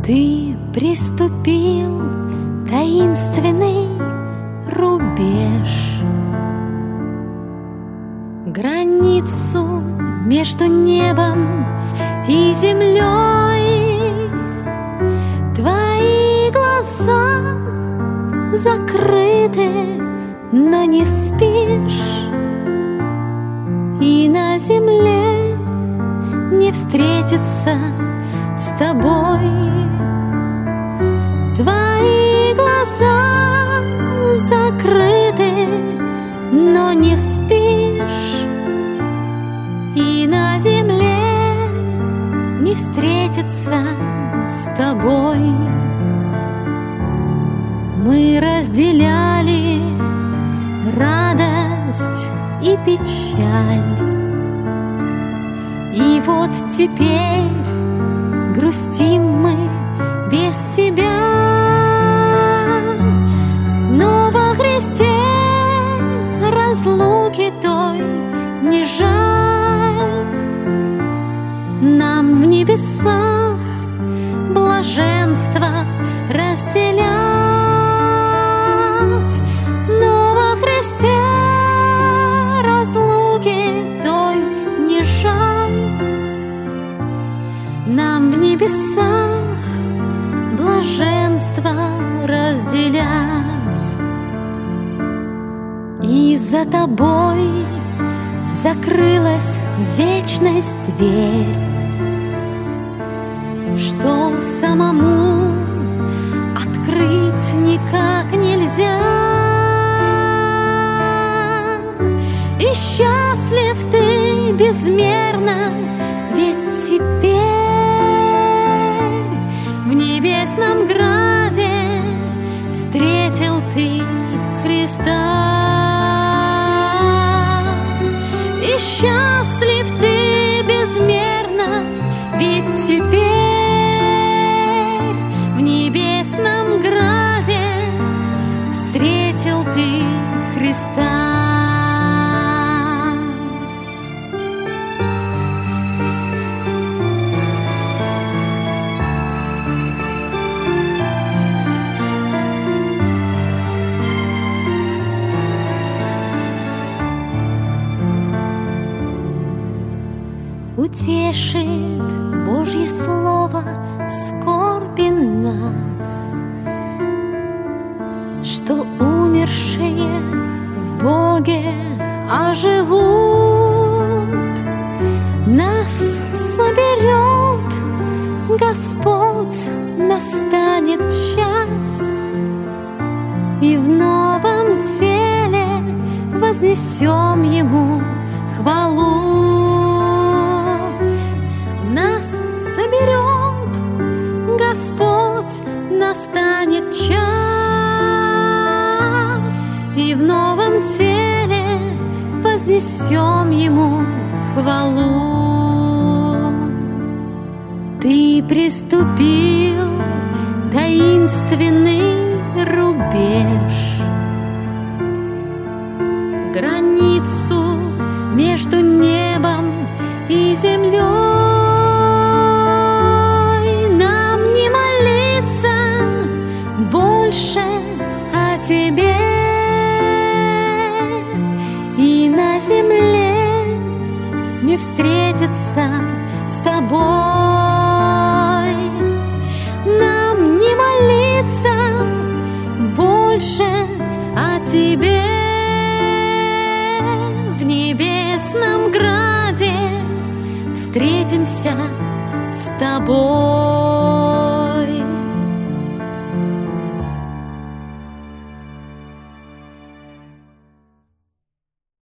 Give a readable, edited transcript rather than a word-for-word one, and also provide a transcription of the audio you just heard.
Ты приступил таинственный рубеж, границу между небом и землей. Твои глаза закрыты, но не спишь, и на земле не встретиться с тобой. Твои глаза закрыты, но не спишь, и на земле не встретиться с тобой. Мы разделяли радость и печаль, и вот теперь грустим мы без тебя. Но во Христе разлуки той не жаль. Нам в небесах блаженство разделять, но во Христе разлуки той не жаль. Нам в небесах блаженство разделять. И за тобой закрылась вечность дверь, что самому открыть никак нельзя. И счастлив ты безмерно, ведь теперь в небесном граде встретил ты Христа. И счастлив ты безмерно, ведь теперь в небесном граде встретил ты Христа. Утешит Божье Слово в скорби нас, что умершие в Боге оживут. Нас соберет Господь, настанет час, и в новом теле вознесем Ему хвалу. Соберет Господь, настанет час, и в новом теле вознесем Ему хвалу. Ты приступил таинственный рубеж, границу между небом и землей. Больше о тебе, и на земле не встретиться с тобой. Нам не молиться больше о тебе. В небесном граде встретимся с тобой.